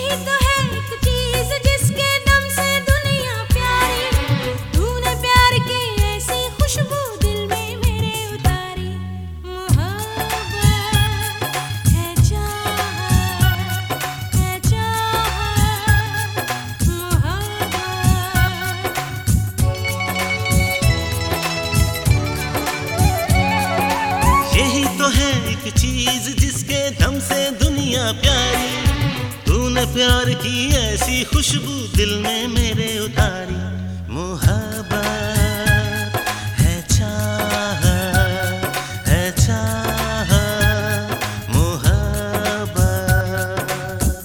तो है एक चीज जिसके दम से दुनिया प्यारी, तूने प्यार की ऐसी खुशबू दिल में मेरे उतारी। मोहब्बत है चाहत है चाहत मोहब्बत। यही तो है एक चीज जिसके दम से दुनिया प्यारी, तूने प्यार की ऐसी खुशबू दिल में मेरे उतारी। मोहब्बत है चाहत मोहब्बत।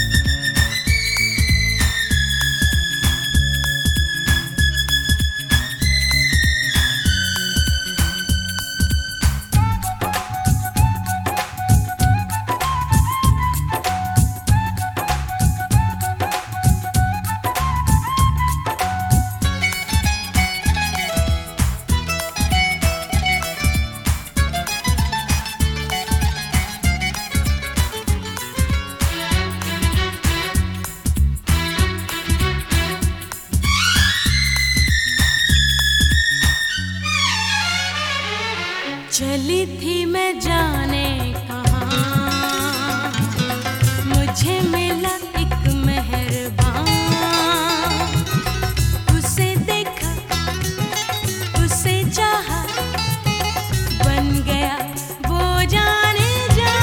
चली थी मैं जाने कहाँ, मुझे मिला एक मेहरबान। उसे देखा उसे चाहा, बन गया वो जाने जा।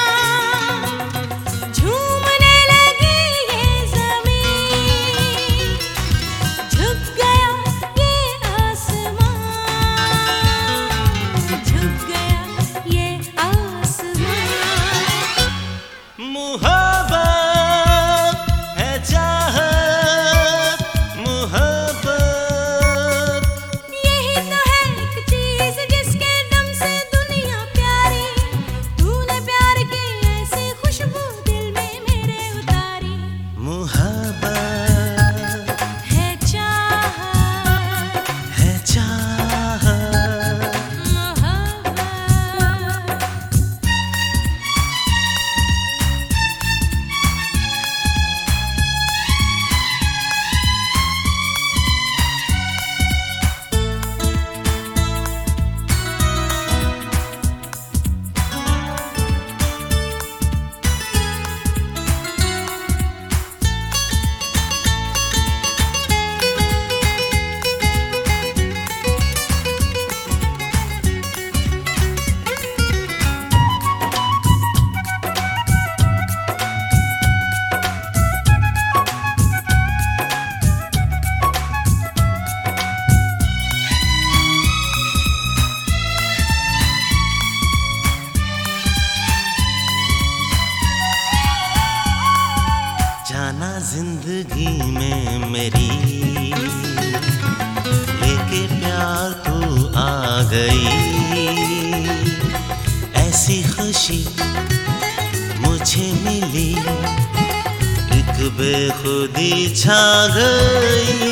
झूमने लगी ये ज़मीन, झुक गया ये आसमान, झुक गया ये आसमान। मोहब्बत है चाहत मोहब्बत। यही तो है एक चीज जिसके दम से दुनिया प्यारी, तूने प्यार की ऐसी खुशबू दिल में मेरे उतारी। मोहब्बत है चाहत मोहब्बत। जाना जिंदगी में मेरी, लेके प्यार तू आ गई। ऐसी खुशी मुझे मिली, एक बेखुदी छा गई।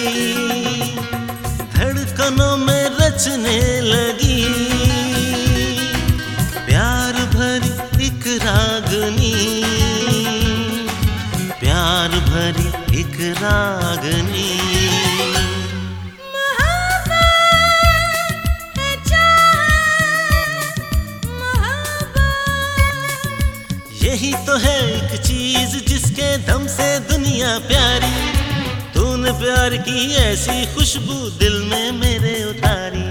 धड़कनों में रचने लगी प्यार भरी एक रागनी, प्यार भरी एक रागनी। मोहब्बत है चाहत मोहब्बत। यही तो है एक चीज जिसके दम से दुनिया प्यारी, तूने प्यार की ऐसी खुशबू दिल में मेरे उतारी।